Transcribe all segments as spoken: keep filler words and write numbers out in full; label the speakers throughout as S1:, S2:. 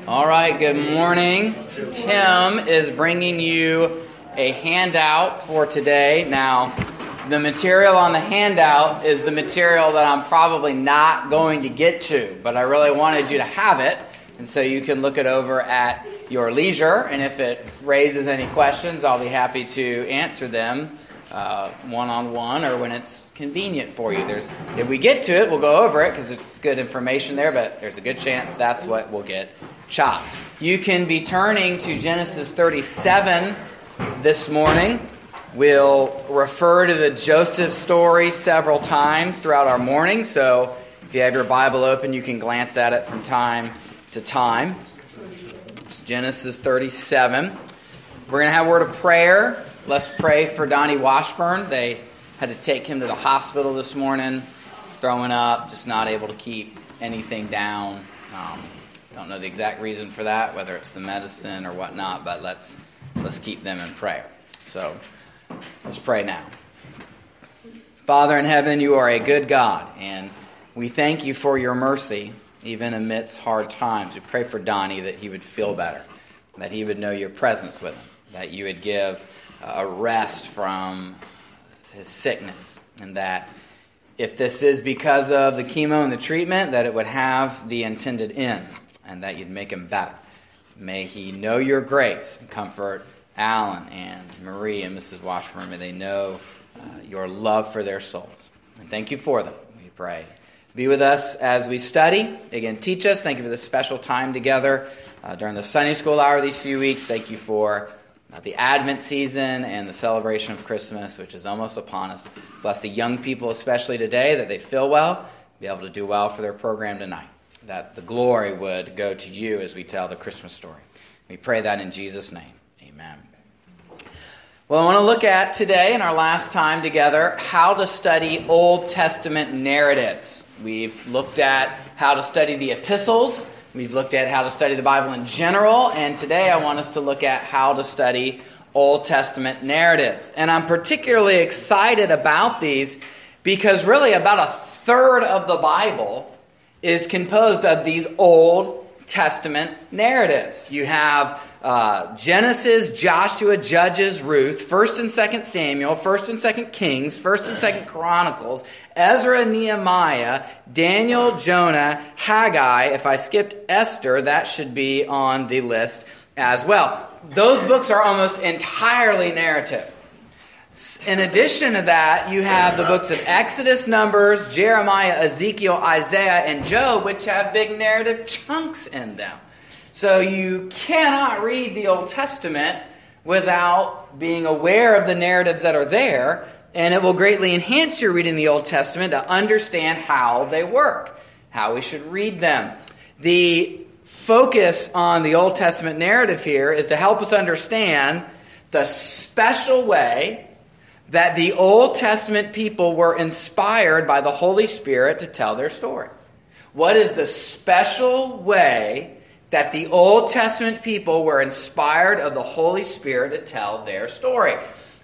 S1: All right, good morning. Tim is bringing you a handout for today. Now, the material on the handout is the material that I'm probably not going to get to, but I really wanted you to have it, and so you can look it over at your leisure, and if it raises any questions, I'll be happy to answer them uh, one-on-one or when it's convenient for you. There's, if we get to it, we'll go over it because it's good information there, but there's a good chance that's what we'll get chopped. You can be turning to Genesis thirty-seven this morning. We'll refer to the Joseph story several times throughout our morning, so if you have your Bible open, you can glance at it from time to time. It's Genesis thirty-seven. We're going to have a word of prayer. Let's pray for Donnie Washburn. They had to take him to the hospital this morning, throwing up, just not able to keep anything down. Um, don't know the exact reason for that, whether it's the medicine or whatnot, but let's let's keep them in prayer. So let's pray now. Father in heaven, you are a good God, and we thank you for your mercy, even amidst hard times. We pray for Donnie that he would feel better, that he would know your presence with him, that you would give a rest from his sickness, and that if this is because of the chemo and the treatment, that it would have the intended end, and that you'd make him better. May he know your grace and comfort Alan and Marie and Missus Washburn. May they know uh, your love for their souls. And thank you for them, we pray. Be with us as we study. Again, teach us. Thank you for this special time together uh, during the Sunday school hour these few weeks. Thank you for uh, the Advent season and the celebration of Christmas, which is almost upon us. Bless the young people, especially today, that they'd feel well, be able to do well for their program tonight, that the glory would go to you as we tell the Christmas story. We pray that in Jesus' name. Amen. Well, I want to look at today, in our last time together, how to study Old Testament narratives. We've looked at how to study the epistles. We've looked at how to study the Bible in general. And today I want us to look at how to study Old Testament narratives. And I'm particularly excited about these because really about a third of the Bible is composed of these Old Testament narratives. You have uh, Genesis, Joshua, Judges, Ruth, First and Second Samuel, First and Second Kings, First and Second Chronicles, Ezra, Nehemiah, Daniel, Jonah, Haggai. If I skipped Esther, that should be on the list as well. Those books are almost entirely narrative. In addition to that, you have the books of Exodus, Numbers, Jeremiah, Ezekiel, Isaiah, and Job, which have big narrative chunks in them. So you cannot read the Old Testament without being aware of the narratives that are there, and it will greatly enhance your reading the Old Testament to understand how they work, how we should read them. The focus on the Old Testament narrative here is to help us understand the special way that the Old Testament people were inspired by the Holy Spirit to tell their story. What is the special way that the Old Testament people were inspired of the Holy Spirit to tell their story?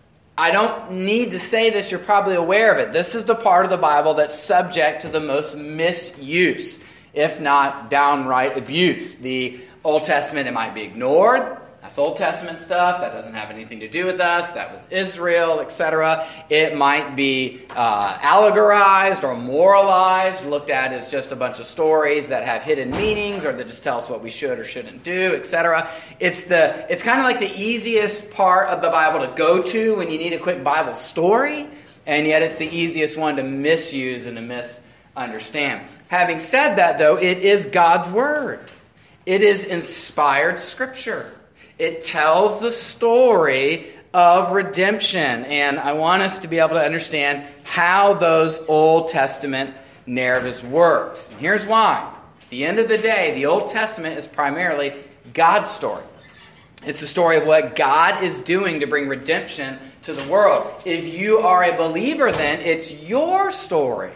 S1: I don't need to say this, you're probably aware of it. This is the part of the Bible that's subject to the most misuse, if not downright abuse. The Old Testament, it might be ignored. That's Old Testament stuff. That doesn't have anything to do with us. That was Israel, et cetera. It might be uh, allegorized or moralized, looked at as just a bunch of stories that have hidden meanings or that just tell us what we should or shouldn't do, et cetera. It's the it's kind of like the easiest part of the Bible to go to when you need a quick Bible story, and yet it's the easiest one to misuse and to misunderstand. Having said that, though, it is God's Word. It is inspired Scripture. It tells the story of redemption, and I want us to be able to understand how those Old Testament narratives worked. And here's why. At the end of the day, the Old Testament is primarily God's story. It's the story of what God is doing to bring redemption to the world. If you are a believer, then it's your story.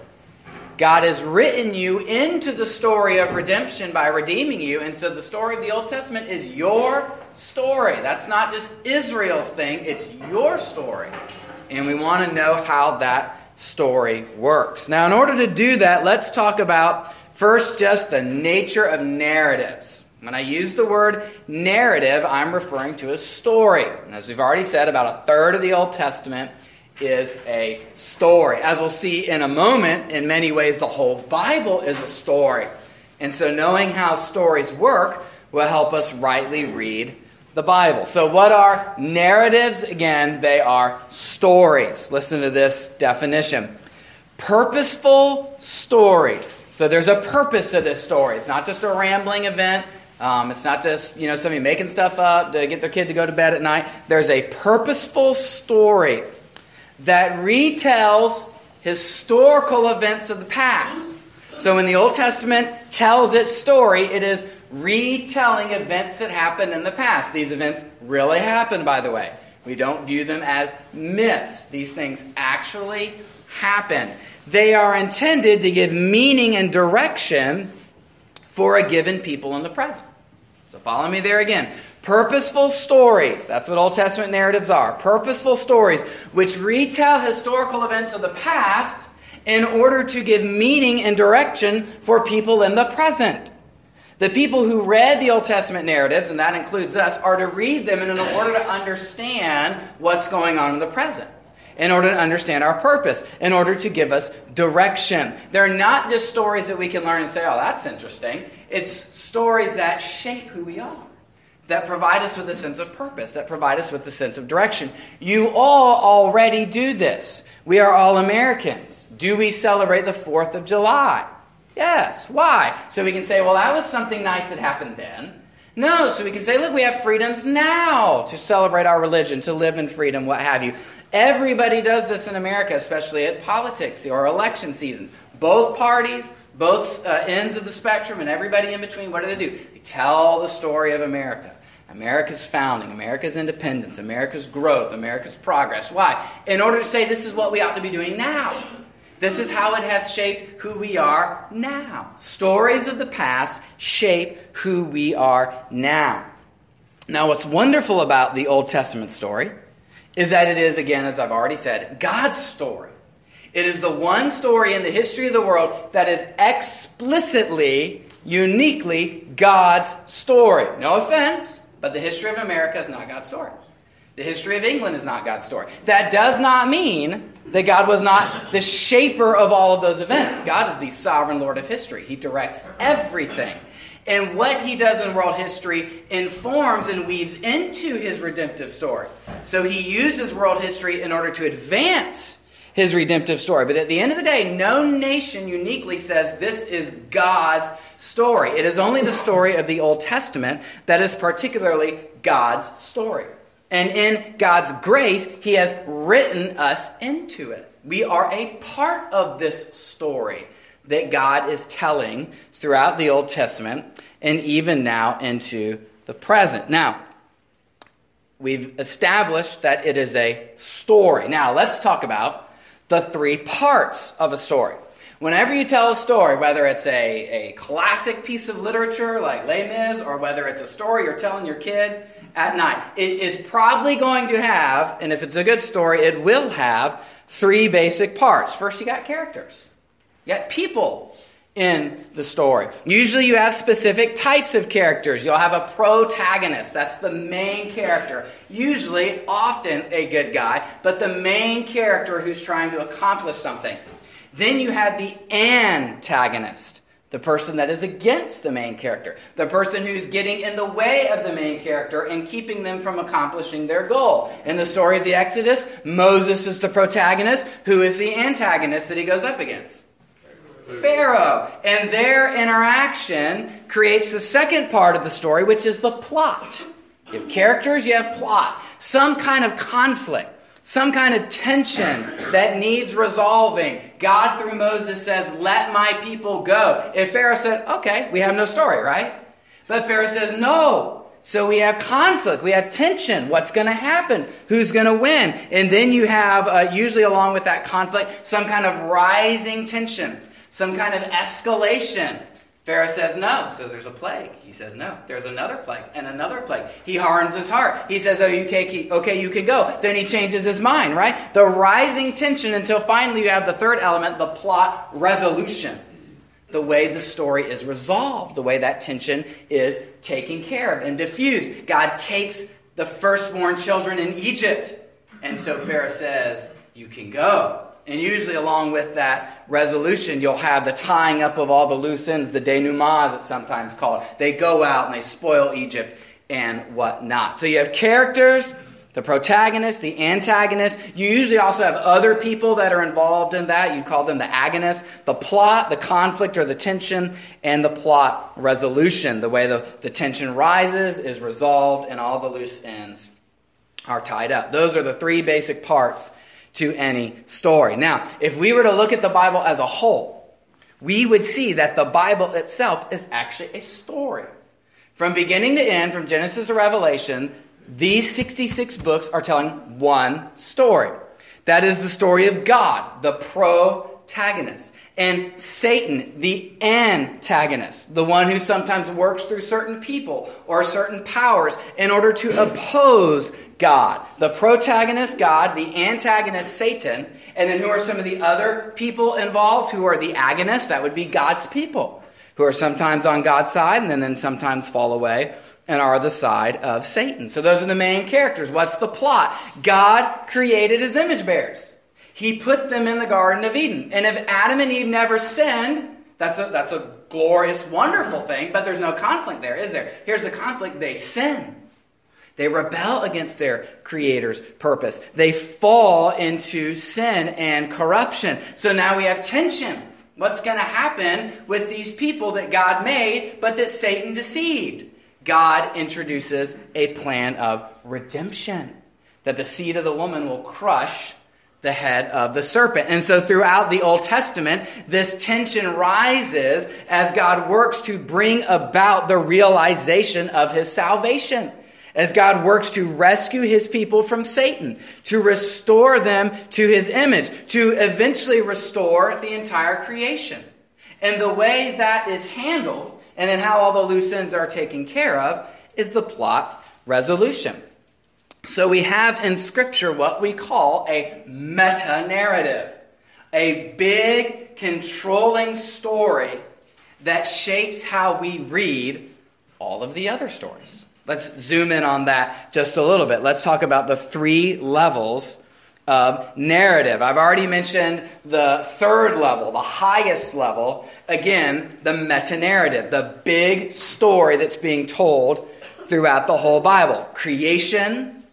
S1: God has written you into the story of redemption by redeeming you, and so the story of the Old Testament is your story. That's not just Israel's thing, it's your story. And we want to know how that story works. Now, in order to do that, let's talk about first just the nature of narratives. When I use the word narrative, I'm referring to a story. And as we've already said, about a third of the Old Testament is a story. As we'll see in a moment, in many ways, the whole Bible is a story. And so knowing how stories work will help us rightly read the Bible. So what are narratives? Again, they are stories. Listen to this definition. Purposeful stories. So there's a purpose to this story. It's not just a rambling event. Um, it's not just, you know, somebody making stuff up to get their kid to go to bed at night. There's a purposeful story that retells historical events of the past. So when the Old Testament tells its story, it is retelling events that happened in the past. These events really happened, by the way. We don't view them as myths. These things actually happened. They are intended to give meaning and direction for a given people in the present. So follow me there again. Purposeful stories, that's what Old Testament narratives are. Purposeful stories which retell historical events of the past in order to give meaning and direction for people in the present. The people who read the Old Testament narratives, and that includes us, are to read them in order to understand what's going on in the present, in order to understand our purpose, in order to give us direction. They're not just stories that we can learn and say, oh, that's interesting. It's stories that shape who we are, that provide us with a sense of purpose, that provide us with a sense of direction. You all already do this. We are all Americans. Do we celebrate the fourth of July? Yes. Why? So we can say, well, that was something nice that happened then. No, so we can say, look, we have freedoms now to celebrate our religion, to live in freedom, what have you. Everybody does this in America, especially at politics or election seasons. Both parties, both uh, ends of the spectrum, and everybody in between, what do they do? They tell the story of America. America's founding, America's independence, America's growth, America's progress. Why? In order to say this is what we ought to be doing now. This is how it has shaped who we are now. Stories of the past shape who we are now. Now, what's wonderful about the Old Testament story is that it is, again, as I've already said, God's story. It is the one story in the history of the world that is explicitly, uniquely God's story. No offense, but the history of America is not God's story. The history of England is not God's story. That does not mean that God was not the shaper of all of those events. God is the sovereign Lord of history. He directs everything. And what he does in world history informs and weaves into his redemptive story. So he uses world history in order to advance his redemptive story. But at the end of the day, no nation uniquely says this is God's story. It is only the story of the Old Testament that is particularly God's story. And in God's grace, he has written us into it. We are a part of this story that God is telling throughout the Old Testament and even now into the present. Now, we've established that it is a story. Now, let's talk about the three parts of a story. Whenever you tell a story, whether it's a, a classic piece of literature like Les Mis, or whether it's a story you're telling your kid at night, it is probably going to have, and if it's a good story, it will have three basic parts. First, you got characters. You got people in the story. Usually you have specific types of characters. You'll have a protagonist. That's the main character. Usually, often a good guy, but the main character who's trying to accomplish something. Then you have the antagonist, the person that is against the main character, the person who's getting in the way of the main character and keeping them from accomplishing their goal. In the story of the Exodus, Moses is the protagonist. Who is the antagonist that he goes up against? Pharaoh. And their interaction creates the second part of the story, which is the plot. You have characters, you have plot. Some kind of conflict. Some kind of tension that needs resolving. God, through Moses, says, let my people go. If Pharaoh said, okay, we have no story, right? But Pharaoh says, no. So we have conflict. We have tension. What's going to happen? Who's going to win? And then you have, uh, usually along with that conflict, some kind of rising tension. Some kind of escalation. Pharaoh says no, so there's a plague. He says no. There's another plague and another plague. He hardens his heart. He says, oh, you can, okay, you can go. Then he changes his mind, right? The rising tension until finally you have the third element, the plot resolution. the way the story is resolved, the way that tension is taken care of and diffused. God takes the firstborn children in Egypt, and so Pharaoh says, you can go. And usually along with that resolution, you'll have the tying up of all the loose ends, the denouement, it's sometimes called. They go out and they spoil Egypt and whatnot. So you have characters, the protagonist, the antagonist. You usually also have other people that are involved in that. You call them the agonists. The plot, the conflict or the tension, and the plot resolution. The way the, the tension rises is resolved and all the loose ends are tied up. Those are the three basic parts to any story. Now, if we were to look at the Bible as a whole, we would see that the Bible itself is actually a story. From beginning to end, from Genesis to Revelation, these sixty-six books are telling one story. That is the story of God, the protagonist, and Satan, the antagonist, the one who sometimes works through certain people or certain powers in order to oppose God. The protagonist, God, the antagonist, Satan, and then who are some of the other people involved who are the agonists? That would be God's people, who are sometimes on God's side and then, then sometimes fall away and are the side of Satan. So those are the main characters. What's the plot? God created his image bearers. He put them in the Garden of Eden. And if Adam and Eve never sinned, that's a, that's a glorious, wonderful thing, but there's no conflict there, is there? Here's the conflict. They sin. They rebel against their Creator's purpose. They fall into sin and corruption. So now we have tension. What's going to happen with these people that God made, but that Satan deceived? God introduces a plan of redemption, that the seed of the woman will crush the head of the serpent. And so throughout the Old Testament, this tension rises as God works to bring about the realization of his salvation, as God works to rescue his people from Satan, to restore them to his image, to eventually restore the entire creation. And the way that is handled, and then how all the loose ends are taken care of, is the plot resolution. So we have in Scripture what we call a meta-narrative, a big controlling story that shapes how we read all of the other stories. Let's zoom in on that just a little bit. Let's talk about the three levels of narrative. I've already mentioned the third level, the highest level. Again, the meta-narrative, the big story that's being told throughout the whole Bible. Creation,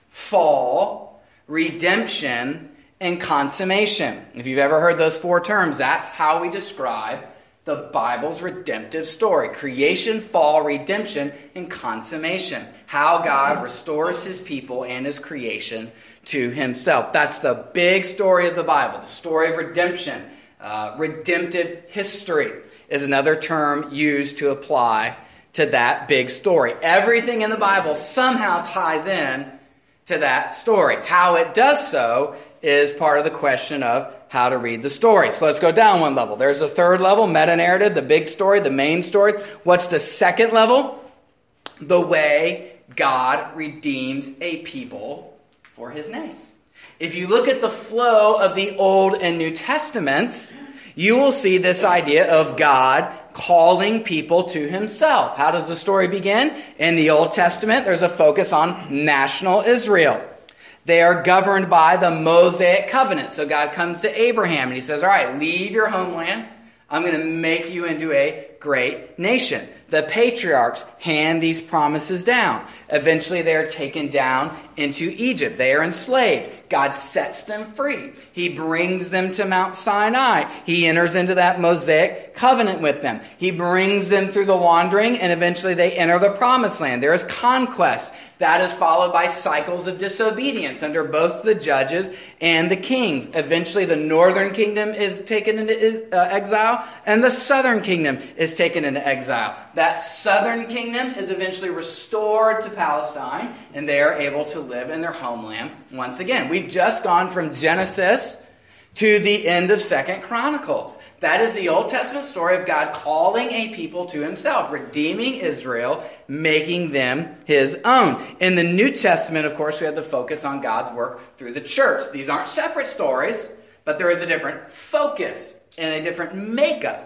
S1: fall, redemption, and consummation. If you've ever heard those four terms, that's how we describe the Bible's redemptive story. Creation, fall, redemption, and consummation. How God restores his people and his creation to himself. That's the big story of the Bible, the story of redemption. Uh, redemptive history is another term used to apply to that big story. Everything in the Bible somehow ties in to that story. How it does so is part of the question of how to read the story. So let's go down one level. There's a third level, meta-narrative, the big story, the main story. What's the second level? The way God redeems a people for his name. If you look at the flow of the Old and New Testaments, you will see this idea of God calling people to himself. How does the story begin? In the Old Testament, there's a focus on national Israel. They are governed by the Mosaic covenant. So God comes to Abraham and he says, all right, leave your homeland. I'm going to make you into a great nation. The patriarchs hand these promises down. Eventually they are taken down into Egypt. They are enslaved. God sets them free. He brings them to Mount Sinai. He enters into that Mosaic covenant with them. He brings them through the wandering, and eventually they enter the promised land. There is conquest. That is followed by cycles of disobedience under both the judges and the kings. Eventually the northern kingdom is taken into uh, exile, and the southern kingdom is taken into exile. That southern kingdom is eventually restored to Palestine, and they are able to live in their homeland once again. We've just gone from Genesis to the end of Second Chronicles. That is the Old Testament story of God calling a people to himself, redeeming Israel, making them his own. In the New Testament, of course, we have the focus on God's work through the church. These aren't separate stories, but there is a different focus and a different makeup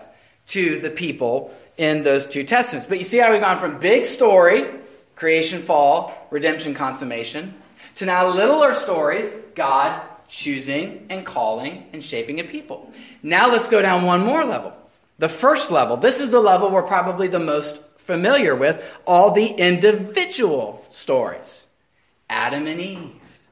S1: to the people in those two testaments. But you see how we've gone from big story, creation, fall, redemption, consummation, to now littler stories, God choosing and calling and shaping a people. Now let's go down one more level. The first level. This is the level we're probably the most familiar with, all the individual stories. Adam and Eve,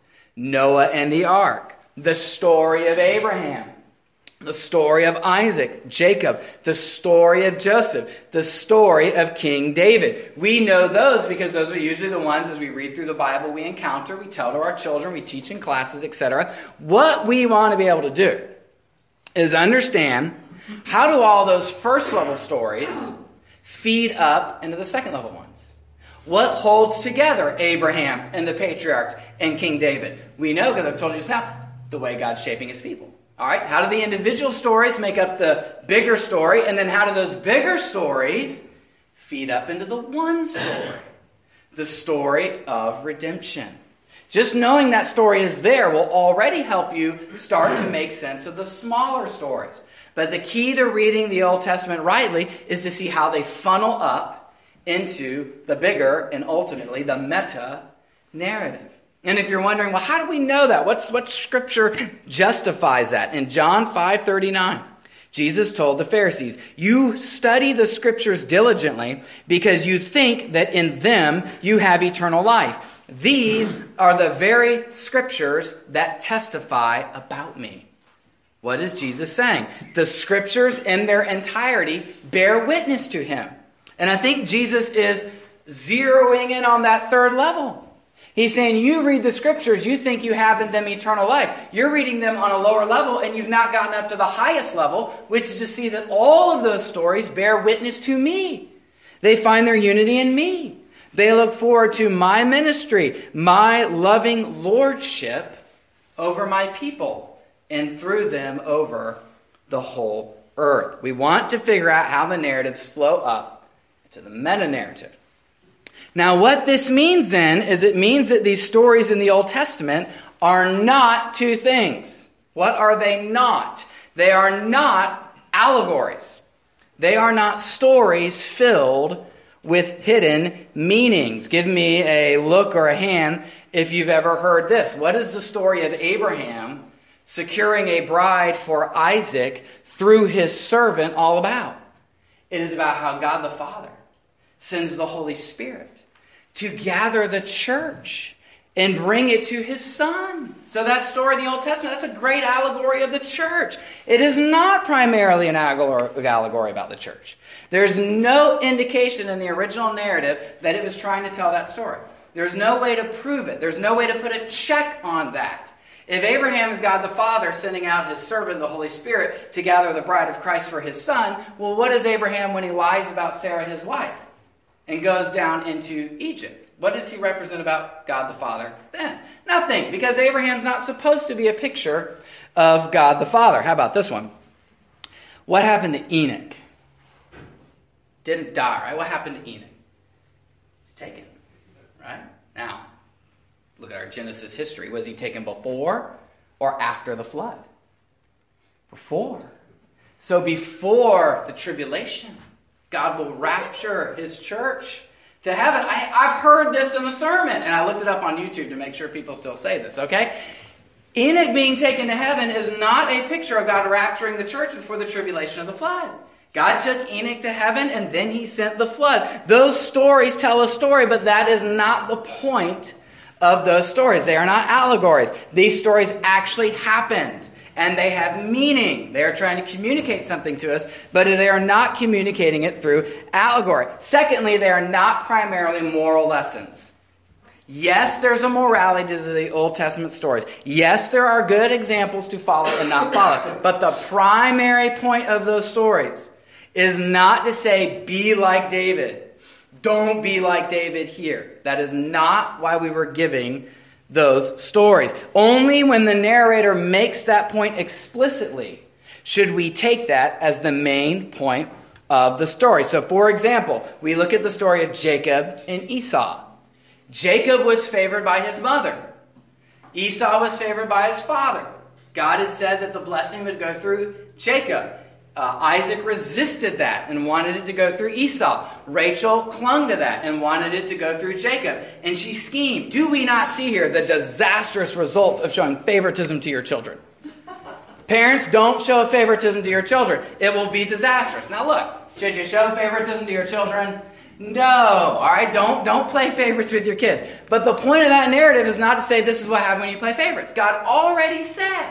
S1: Noah and the ark, the story of Abraham, the story of Isaac, Jacob, the story of Joseph, the story of King David. We know those because those are usually the ones as we read through the Bible we encounter, we tell to our children, we teach in classes, et cetera. What we want to be able to do is understand how do all those first level stories feed up into the second level ones. What holds together Abraham and the patriarchs and King David? We know, because I've told you just now, the way God's shaping his people. All right, how do the individual stories make up the bigger story? And then how do those bigger stories feed up into the one story? The story of redemption. Just knowing that story is there will already help you start to make sense of the smaller stories. But the key to reading the Old Testament rightly is to see how they funnel up into the bigger and ultimately the meta narrative. And if you're wondering, well, how do we know that? What's what scripture justifies that? In John five thirty-nine, Jesus told the Pharisees, "You study the scriptures diligently because you think that in them you have eternal life. These are the very scriptures that testify about me." What is Jesus saying? The scriptures in their entirety bear witness to him. And I think Jesus is zeroing in on that third level. He's saying, you read the scriptures, you think you have in them eternal life. You're reading them on a lower level, and you've not gotten up to the highest level, which is to see that all of those stories bear witness to me. They find their unity in me. They look forward to my ministry, my loving lordship over my people, and through them over the whole earth. We want to figure out how the narratives flow up to the meta-narrative. Now, what this means then is it means that these stories in the Old Testament are not two things. What are they not? They are not allegories. They are not stories filled with hidden meanings. Give me a look or a hand if you've ever heard this. What is the story of Abraham securing a bride for Isaac through his servant all about? It is about how God the Father sends the Holy Spirit to gather the church and bring it to his son. So that story in the Old Testament, that's a great allegory of the church. It is not primarily an allegory about the church. There's no indication in the original narrative that it was trying to tell that story. There's no way to prove it. There's no way to put a check on that. If Abraham is God the Father sending out his servant, the Holy Spirit, to gather the bride of Christ for his son, well, what is Abraham when he lies about Sarah, his wife, and goes down into Egypt? What does he represent about God the Father then? Nothing, because Abraham's not supposed to be a picture of God the Father. How about this one? What happened to Enoch? Didn't die, right? What happened to Enoch? He's taken, right? Now, look at our Genesis history. Was he taken before or after the flood? Before. So before the tribulation, God will rapture his church to heaven. I, I've heard this in a sermon, and I looked it up on YouTube to make sure people still say this, okay? Enoch being taken to heaven is not a picture of God rapturing the church before the tribulation of the flood. God took Enoch to heaven, and then he sent the flood. Those stories tell a story, but that is not the point of those stories. They are not allegories. These stories actually happened. And they have meaning. They are trying to communicate something to us, but they are not communicating it through allegory. Secondly, they are not primarily moral lessons. Yes, there's a morality to the Old Testament stories. Yes, there are good examples to follow and not follow. But the primary point of those stories is not to say, be like David. Don't be like David here. That is not why we were giving those stories. Only when the narrator makes that point explicitly should we take that as the main point of the story. So, for example, we look at the story of Jacob and Esau. Jacob was favored by his mother. Esau was favored by his father. God had said that the blessing would go through Jacob. Uh, Isaac resisted that and wanted it to go through Esau. Rachel clung to that and wanted it to go through Jacob. And she schemed. Do we not see here the disastrous results of showing favoritism to your children? Parents, don't show favoritism to your children. It will be disastrous. Now look, should you show favoritism to your children? No. All right, don't, don't play favorites with your kids. But the point of that narrative is not to say this is what happens when you play favorites. God already said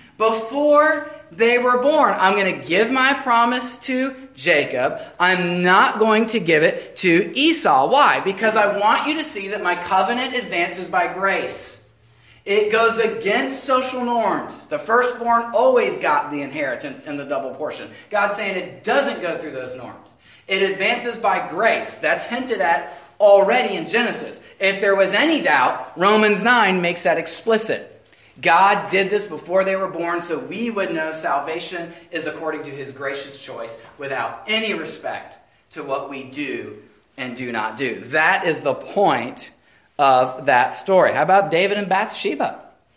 S1: before they were born, I'm going to give my promise to Jacob. I'm not going to give it to Esau. Why? Because I want you to see that my covenant advances by grace. It goes against social norms. The firstborn always got the inheritance and the double portion. God's saying it doesn't go through those norms. It advances by grace. That's hinted at already in Genesis. If there was any doubt, Romans nine makes that explicit. God did this before they were born so we would know salvation is according to his gracious choice without any respect to what we do and do not do. That is the point of that story. How about David and Bathsheba?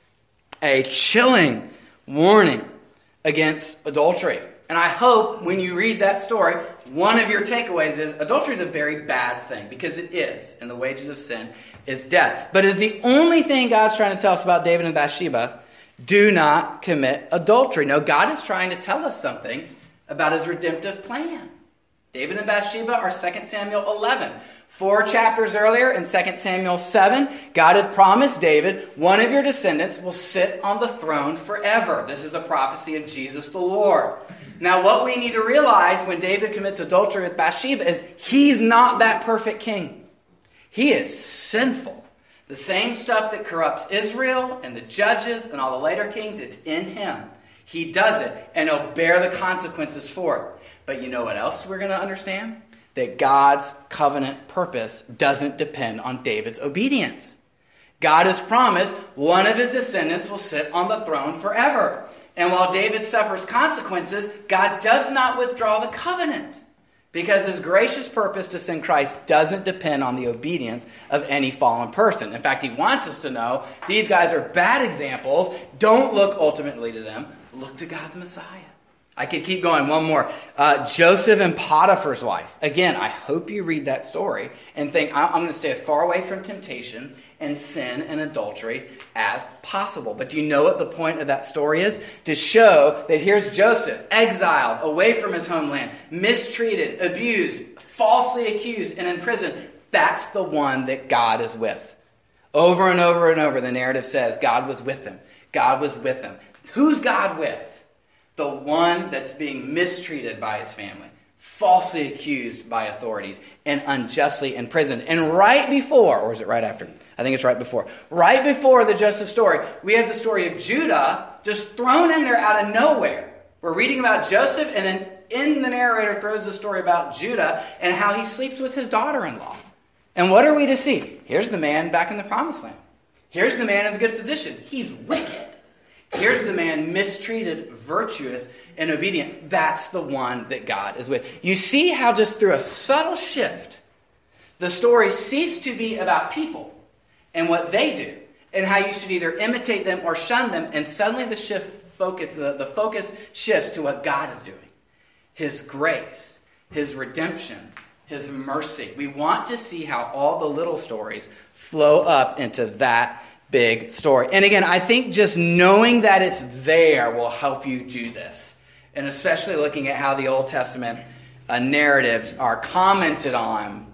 S1: A chilling warning against adultery. And I hope when you read that story, one of your takeaways is adultery is a very bad thing, because it is, and the wages of sin is death. But is the only thing God's trying to tell us about David and Bathsheba, do not commit adultery. No, God is trying to tell us something about his redemptive plan. David and Bathsheba are Second Samuel eleven. Four chapters earlier in Second Samuel seven, God had promised David, one of your descendants will sit on the throne forever. This is a prophecy of Jesus the Lord. Now, what we need to realize when David commits adultery with Bathsheba is he's not that perfect king. He is sinful. The same stuff that corrupts Israel and the judges and all the later kings, it's in him. He does it, and he'll bear the consequences for it. But you know what else we're going to understand? That God's covenant purpose doesn't depend on David's obedience. God has promised one of his descendants will sit on the throne forever. And while David suffers consequences, God does not withdraw the covenant, because his gracious purpose to send Christ doesn't depend on the obedience of any fallen person. In fact, he wants us to know these guys are bad examples. Don't look ultimately to them. Look to God's Messiah. I could keep going. One more. Uh, Joseph and Potiphar's wife. Again, I hope you read that story and think, I'm going to stay as far away from temptation and sin and adultery as possible. But do you know what the point of that story is? To show that here's Joseph, exiled, away from his homeland, mistreated, abused, falsely accused, and in prison. That's the one that God is with. Over and over and over, the narrative says God was with him. God was with him. Who's God with? The one that's being mistreated by his family, falsely accused by authorities, and unjustly imprisoned. And right before, or is it right after? I think it's right before. Right before the Joseph story, we had the story of Judah just thrown in there out of nowhere. We're reading about Joseph, and then in the narrator throws the story about Judah and how he sleeps with his daughter-in-law. And what are we to see? Here's the man back in the promised land. Here's the man in the good position. He's wicked. Here's the man mistreated, virtuous, and obedient. That's the one that God is with. You see how just through a subtle shift, the story ceased to be about people and what they do, and how you should either imitate them or shun them, and suddenly the shift focus, the, the focus shifts to what God is doing. His grace, his redemption, his mercy. We want to see how all the little stories flow up into that big story. And again, I think just knowing that it's there will help you do this. And especially looking at how the Old Testament uh, narratives are commented on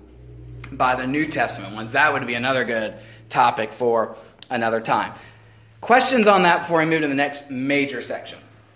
S1: by the New Testament ones. That would be another good topic for another time. Questions on that before we move to the next major section?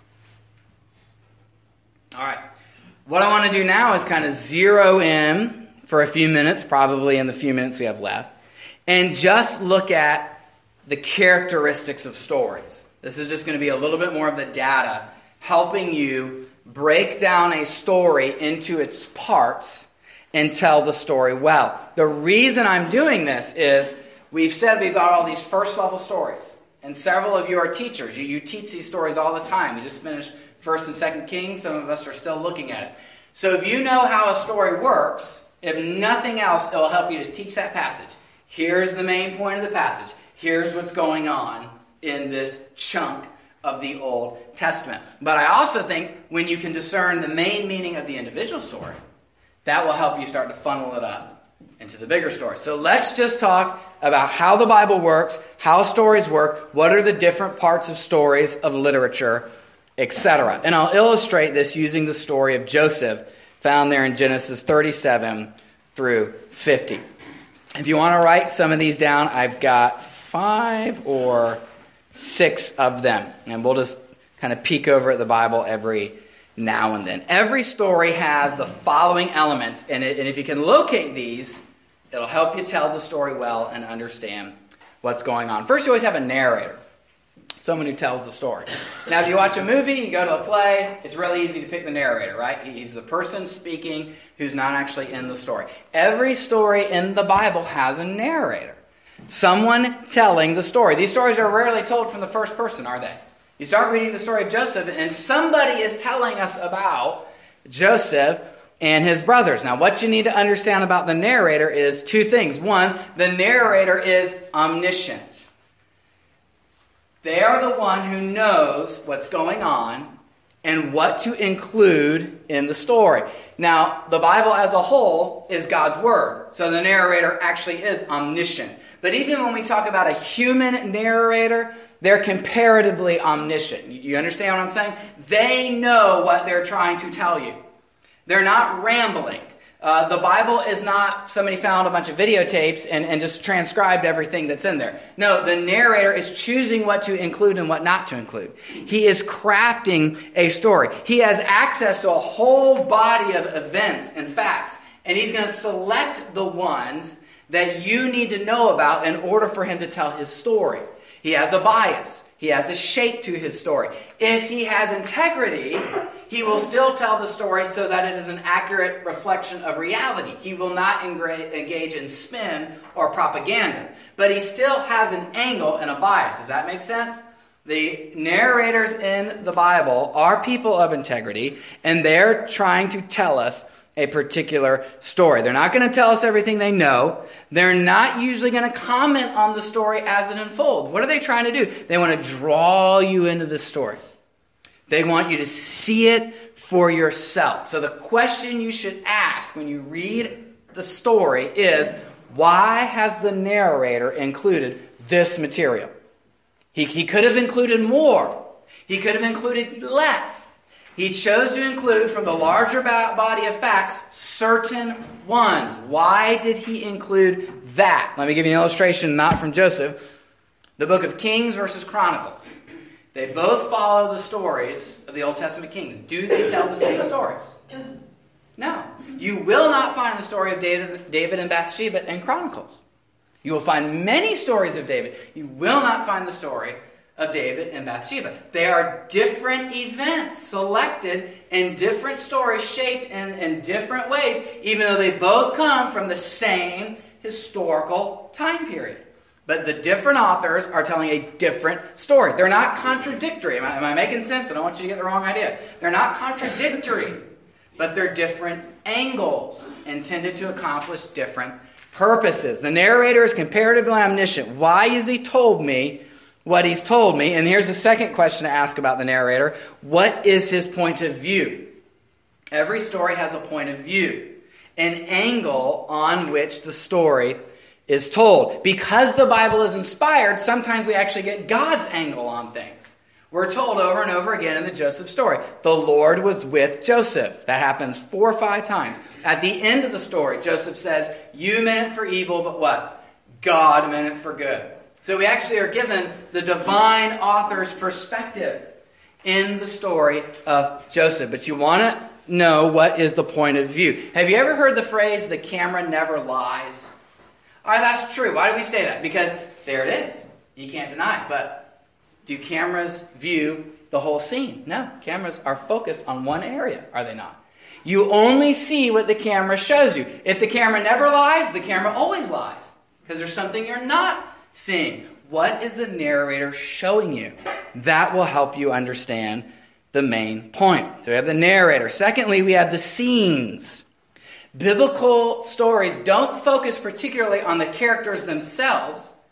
S1: All right. What I want to do now is kind of zero in for a few minutes, probably in the few minutes we have left, and just look at the characteristics of stories. This is just going to be a little bit more of the data helping you break down a story into its parts and tell the story well. The reason I'm doing this is we've said we've got all these first level stories, and several of you are teachers. You, you teach these stories all the time. You just finished First and Second Kings. Some of us are still looking at it. So if you know how a story works, if nothing else, it will help you just teach that passage. Here's the main point of the passage. Here's what's going on in this chunk of the Old Testament. But I also think when you can discern the main meaning of the individual story, that will help you start to funnel it up into the bigger story. So let's just talk about how the Bible works, how stories work, what are the different parts of stories of literature, et cetera. And I'll illustrate this using the story of Joseph found there in Genesis thirty-seven through fifty. If you want to write some of these down, I've got five or six of them. And we'll just kind of peek over at the Bible every now and then. Every story has the following elements in it, and if you can locate these, it'll help you tell the story well and understand what's going on. First, you always have a narrator, someone who tells the story. Now, if you watch a movie, you go to a play, it's really easy to pick the narrator, right? He's the person speaking who's not actually in the story. Every story in the Bible has a narrator, someone telling the story. These stories are rarely told from the first person, are they? You start reading the story of Joseph, and somebody is telling us about Joseph and his brothers. Now, what you need to understand about the narrator is two things. One, the narrator is omniscient. They are the one who knows what's going on and what to include in the story. Now, the Bible as a whole is God's Word, so the narrator actually is omniscient. But even when we talk about a human narrator, they're comparatively omniscient. You understand what I'm saying? They know what they're trying to tell you. They're not rambling. Uh, the Bible is not somebody found a bunch of videotapes and, and just transcribed everything that's in there. No, the narrator is choosing what to include and what not to include. He is crafting a story. He has access to a whole body of events and facts, and he's going to select the ones that you need to know about in order for him to tell his story. He has a bias. He has a shape to his story. If he has integrity, he will still tell the story so that it is an accurate reflection of reality. He will not engra- engage in spin or propaganda. But he still has an angle and a bias. Does that make sense? The narrators in the Bible are people of integrity, and they're trying to tell us a particular story. They're not going to tell us everything they know. They're not usually going to comment on the story as it unfolds. What are they trying to do? They want to draw you into the story. They want you to see it for yourself. So the question you should ask when you read the story is, why has the narrator included this material? He, he could have included more. He could have included less. He chose to include from the larger body of facts certain ones. Why did he include that? Let me give you an illustration, not from Joseph. The book of Kings versus Chronicles. They both follow the stories of the Old Testament kings. Do they tell the same stories? No. You will not find the story of David, David and Bathsheba in Chronicles. You will find many stories of David. You will not find the story of David and Bathsheba. They are different events selected in different stories shaped in, in different ways, even though they both come from the same historical time period. But the different authors are telling a different story. They're not contradictory. Am I, am I making sense? I don't want you to get the wrong idea. They're not contradictory, but they're different angles intended to accomplish different purposes. The narrator is comparatively omniscient. Why has he told me what he's told me? And here's the second question to ask about the narrator. What is his point of view? Every story has a point of view, an angle on which the story is told. Because the Bible is inspired, sometimes we actually get God's angle on things. We're told over and over again in the Joseph story, the Lord was with Joseph. That happens four or five times. At the end of the story, Joseph says, you meant it for evil, but what? God meant it for good. So we actually are given the divine author's perspective in the story of Joseph. But you want to know what is the point of view. Have you ever heard the phrase, the camera never lies? All right, that's true. Why do we say that? Because there it is. You can't deny it. But do cameras view the whole scene? No. Cameras are focused on one area, are they not? You only see what the camera shows you. If the camera never lies, the camera always lies. Because there's something you're not seeing. What is the narrator showing you? That will help you understand the main point. So we have the narrator. Secondly, we have the scenes. Biblical stories don't focus particularly on the characters themselves,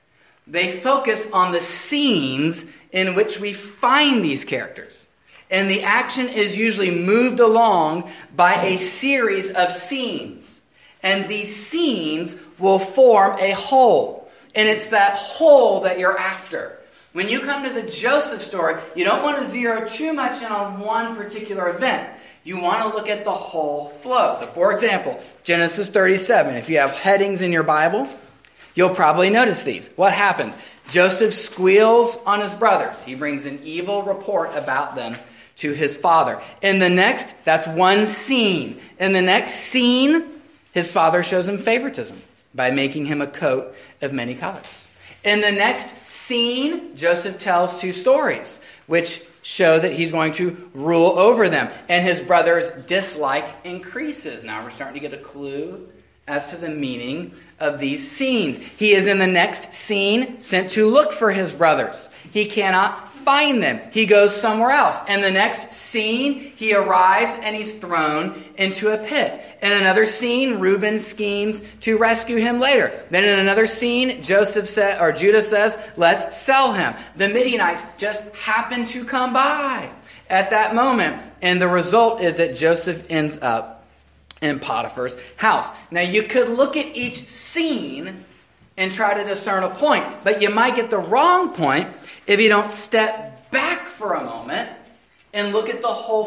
S1: They focus on the scenes in which we find these characters. And the action is usually moved along by a series of scenes. And these scenes will form a whole. And it's that whole that you're after. When you come to the Joseph story, you don't want to zero too much in on one particular event. You want to look at the whole flow. So, for example, Genesis thirty-seven. If you have headings in your Bible, you'll probably notice these. What happens? Joseph squeals on his brothers. He brings an evil report about them to his father. In the next, that's one scene. In the next scene, his father shows him favoritism by making him a coat of many colors. In the next scene, Joseph tells two stories, which show that he's going to rule over them. And his brother's dislike increases. Now we're starting to get a clue as to the meaning of these scenes. He is in the next scene sent to look for his brothers. He cannot find them. He goes somewhere else. In the next scene, he arrives and he's thrown into a pit. In another scene, Reuben schemes to rescue him later. Then in another scene, Joseph said, or Judah says, let's sell him. The Midianites just happen to come by at that moment. And the result is that Joseph ends up in Potiphar's house. Now you could look at each scene and try to discern a point, but you might get the wrong point if you don't step back for a moment and look at the whole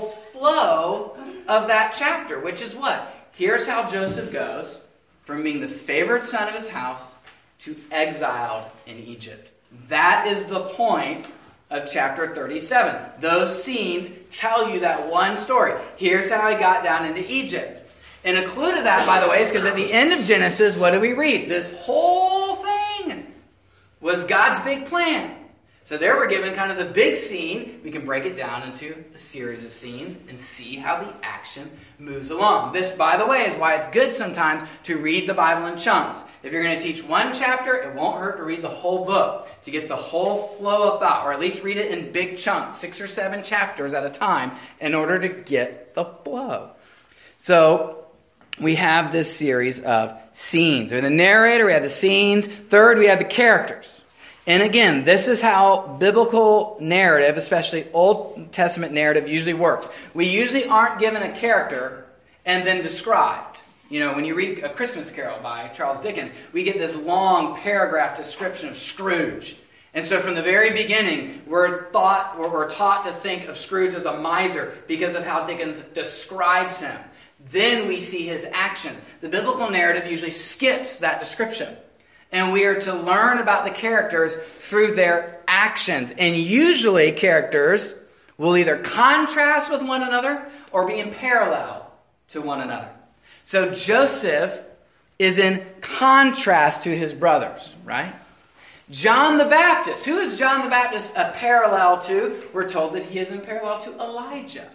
S1: flow of that chapter, which is what? Here's how Joseph goes from being the favored son of his house to exiled in Egypt. That is the point of chapter thirty-seven. Those scenes tell you that one story. Here's how he got down into Egypt. And a clue to that, by the way, is because at the end of Genesis, what do we read? This whole thing was God's big plan. So there we're given kind of the big scene. We can break it down into a series of scenes and see how the action moves along. This, by the way, is why it's good sometimes to read the Bible in chunks. If you're going to teach one chapter, it won't hurt to read the whole book to get the whole flow of thought, or at least read it in big chunks, six or seven chapters at a time, in order to get the flow. So we have this series of scenes. We have the narrator, we have the scenes. Third, we have the characters. And again, this is how biblical narrative, especially Old Testament narrative, usually works. We usually aren't given a character and then described. You know, when you read A Christmas Carol by Charles Dickens, we get this long paragraph description of Scrooge. And so from the very beginning, we're, thought, we're taught to think of Scrooge as a miser because of how Dickens describes him. Then we see his actions. The biblical narrative usually skips that description. And we are to learn about the characters through their actions. And usually characters will either contrast with one another or be in parallel to one another. So Joseph is in contrast to his brothers, right? John the Baptist. Who is John the Baptist a parallel to? We're told that he is in parallel to Elijah.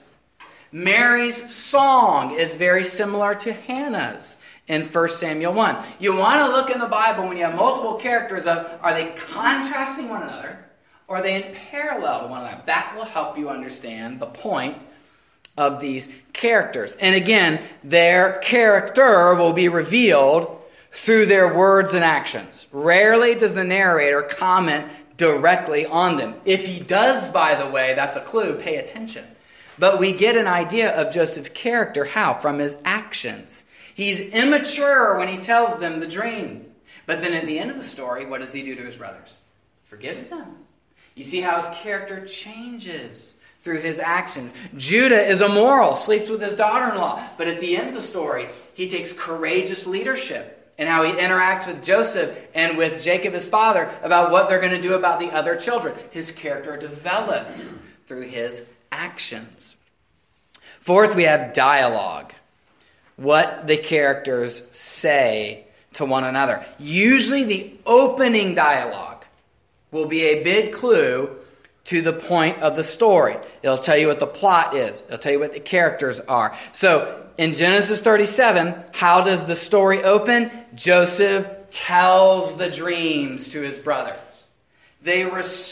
S1: Mary's song is very similar to Hannah's in First Samuel one. You want to look in the Bible when you have multiple characters of, are they contrasting one another or are they in parallel to one another? That will help you understand the point of these characters. And again, their character will be revealed through their words and actions. Rarely does the narrator comment directly on them. If he does, by the way, that's a clue, pay attention. But we get an idea of Joseph's character. How? From his actions. He's immature when he tells them the dream. But then at the end of the story, what does he do to his brothers? Forgives them. You see how his character changes through his actions. Judah is immoral, sleeps with his daughter-in-law. But at the end of the story, he takes courageous leadership in how he interacts with Joseph and with Jacob, his father, about what they're going to do about the other children. His character develops through his actions. Fourth, we have dialogue. What the characters say to one another. Usually the opening dialogue will be a big clue to the point of the story. It'll tell you what the plot is. It'll tell you what the characters are. So in Genesis thirty-seven, how does the story open? Joseph tells the dreams to his brothers. They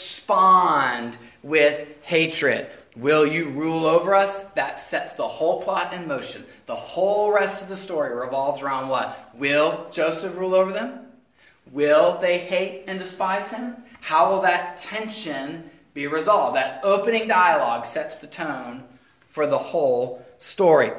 S1: respond with hatred. Will you rule over us? That sets the whole plot in motion. The whole rest of the story revolves around what? Will Joseph rule over them? Will they hate and despise him? How will that tension be resolved? That opening dialogue sets the tone for the whole story.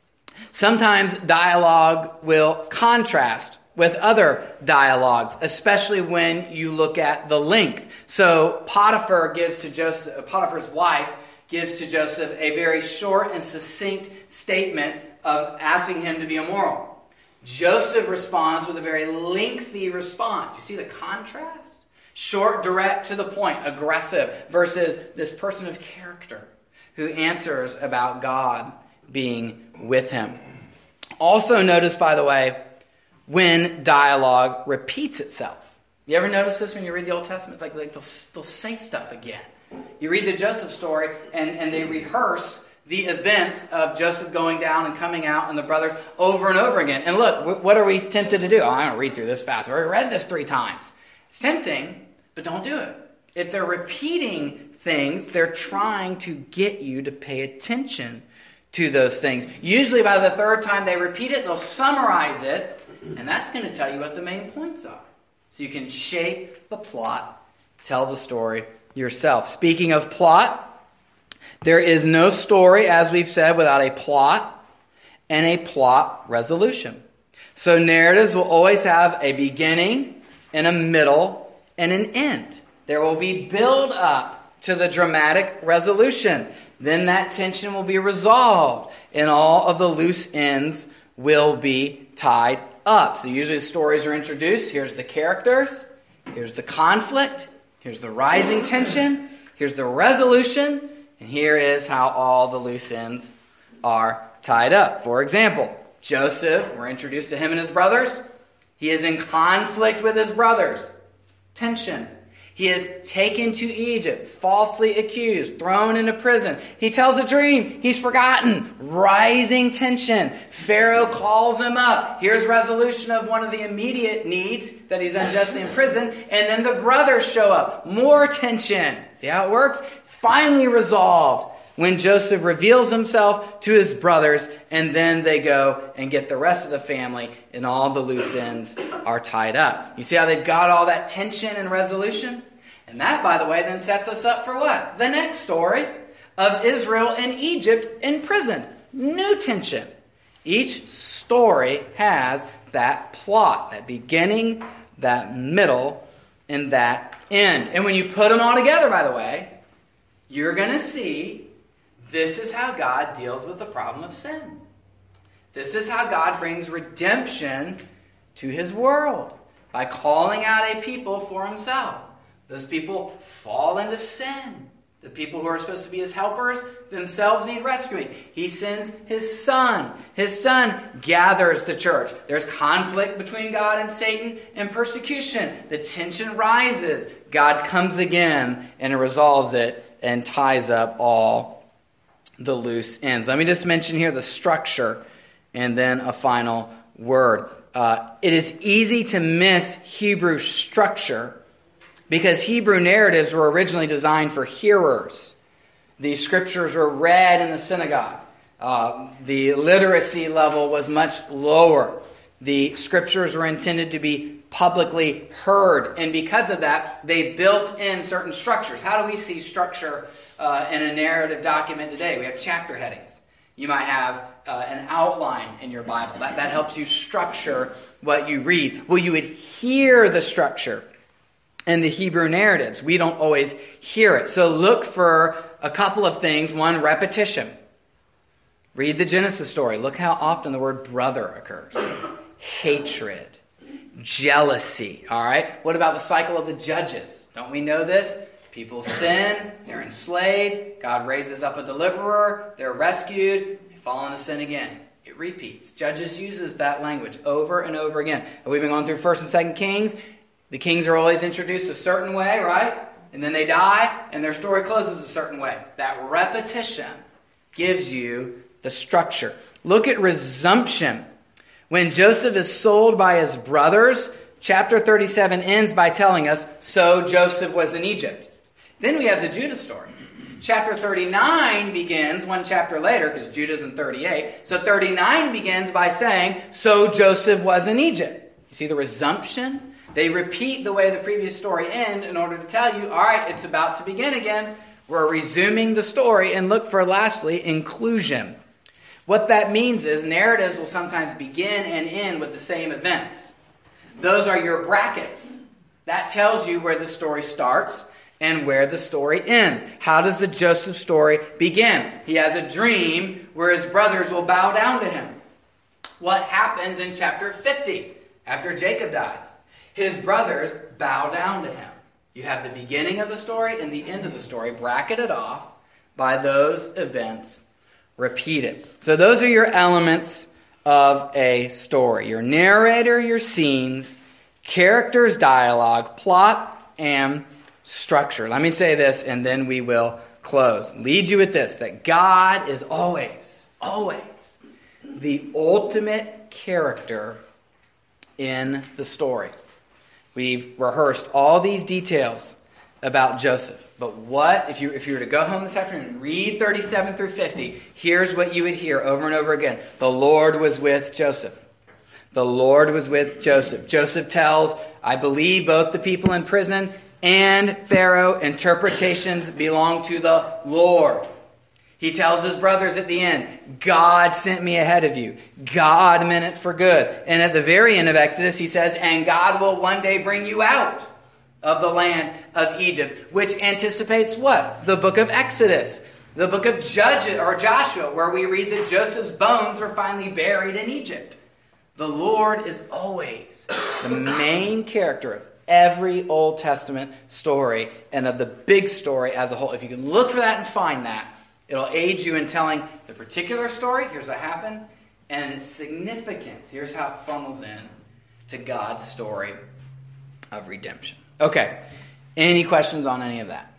S1: Sometimes dialogue will contrast with other dialogues, especially when you look at the length. So Potiphar gives to Joseph, Potiphar's wife gives to Joseph a very short and succinct statement of asking him to be immoral. Joseph responds with a very lengthy response. You see the contrast? Short, direct, to the point, aggressive, versus this person of character who answers about God being with him. Also notice, by the way, when dialogue repeats itself. You ever notice this when you read the Old Testament? It's like, like they'll, they'll say stuff again. You read the Joseph story, and, and they rehearse the events of Joseph going down and coming out and the brothers over and over again. And look, what are we tempted to do? Oh, I don't read through this fast. I already read this three times. It's tempting, but don't do it. If they're repeating things, they're trying to get you to pay attention to those things. Usually by the third time they repeat it, they'll summarize it, and that's going to tell you what the main points are. So you can shape the plot, tell the story yourself. Speaking of plot, there is no story, as we've said, without a plot and a plot resolution. So narratives will always have a beginning and a middle and an end. There will be build up to the dramatic resolution. Then that tension will be resolved and all of the loose ends will be tied up. So usually the stories are introduced. Here's the characters. Here's the conflict. Here's the rising tension. Here's the resolution. And here is how all the loose ends are tied up. For example, Joseph, we're introduced to him and his brothers. He is in conflict with his brothers. Tension. He is taken to Egypt, falsely accused, thrown into prison. He tells a dream. He's forgotten. Rising tension. Pharaoh calls him up. Here's resolution of one of the immediate needs, that he's unjustly imprisoned. And then the brothers show up. More tension. See how it works? Finally resolved when Joseph reveals himself to his brothers, and then they go and get the rest of the family, and all the loose ends are tied up. You see how they've got all that tension and resolution? And that, by the way, then sets us up for what? The next story of Israel and Egypt imprisoned. New tension. Each story has that plot, that beginning, that middle, and that end. And when you put them all together, by the way, you're going to see this is how God deals with the problem of sin. This is how God brings redemption to his world, by calling out a people for himself. Those people fall into sin. The people who are supposed to be his helpers themselves need rescuing. He sends his son. His son gathers the church. There's conflict between God and Satan and persecution. The tension rises. God comes again and resolves it and ties up all the loose ends. Let me just mention here the structure and then a final word. Uh, it is easy to miss Hebrew structure because Hebrew narratives were originally designed for hearers. The scriptures were read in the synagogue. Uh, the literacy level was much lower. The scriptures were intended to be publicly heard. And because of that, they built in certain structures. How do we see structure uh, in a narrative document today? We have chapter headings. You might have uh, an outline in your Bible. That, that helps you structure what you read. Well, you would hear the structure in the Hebrew narratives. We don't always hear it. So look for a couple of things. One, repetition. Read the Genesis story. Look how often the word brother occurs. Hatred. Jealousy. All right? What about the cycle of the judges? Don't we know this? People sin. They're enslaved. God raises up a deliverer. They're rescued. They fall into sin again. It repeats. Judges uses that language over and over again. We've been going through First and Second Kings. The kings are always introduced a certain way, right? And then they die, and their story closes a certain way. That repetition gives you the structure. Look at resumption. When Joseph is sold by his brothers, chapter thirty-seven ends by telling us, so Joseph was in Egypt. Then we have the Judah story. Chapter thirty-nine begins one chapter later, because Judah's in thirty-eight. So thirty-nine begins by saying, so Joseph was in Egypt. You see the resumption? They repeat the way the previous story ends in order to tell you, all right, it's about to begin again. We're resuming the story. And look for, lastly, inclusion. What that means is narratives will sometimes begin and end with the same events. Those are your brackets. That tells you where the story starts and where the story ends. How does the Joseph story begin? He has a dream where his brothers will bow down to him. What happens in chapter fifty after Jacob dies? His brothers bow down to him. You have the beginning of the story and the end of the story bracketed off by those events repeated. So those are your elements of a story. Your narrator, your scenes, characters, dialogue, plot, and structure. Let me say this and then we will close. Lead you with this, that God is always, always the ultimate character in the story. We've rehearsed all these details about Joseph. But what, if you if you were to go home this afternoon and read thirty-seven through fifty, here's what you would hear over and over again. The Lord was with Joseph. The Lord was with Joseph. Joseph tells, I believe both the people in prison and Pharaoh, interpretations belong to the Lord. He tells his brothers at the end, God sent me ahead of you. God meant it for good. And at the very end of Exodus, he says, and God will one day bring you out of the land of Egypt, which anticipates what? The book of Exodus, the book of Judges or Joshua, where we read that Joseph's bones were finally buried in Egypt. The Lord is always the main character of every Old Testament story and of the big story as a whole. If you can look for that and find that, it'll aid you in telling the particular story, here's what happened, and its significance. Here's how it funnels in to God's story of redemption. Okay, any questions on any of that?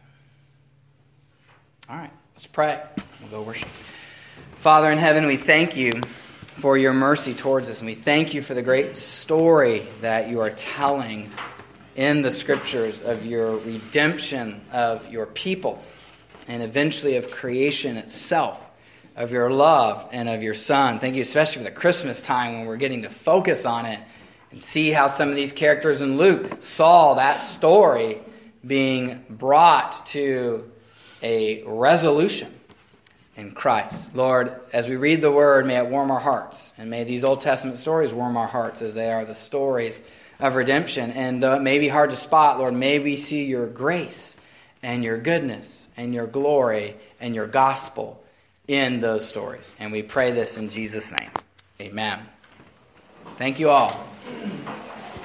S1: All right, let's pray. We'll go worship. Father in heaven, we thank you for your mercy towards us, and we thank you for the great story that you are telling in the scriptures of your redemption of your people, and eventually of creation itself, of your love and of your Son. Thank you especially for the Christmas time when we're getting to focus on it and see how some of these characters in Luke saw that story being brought to a resolution in Christ. Lord, as we read the Word, may it warm our hearts, and may these Old Testament stories warm our hearts as they are the stories of redemption. And though it may be hard to spot, Lord, may we see your grace and your goodness and your glory and your gospel in those stories. And we pray this in Jesus' name. Amen. Thank you all.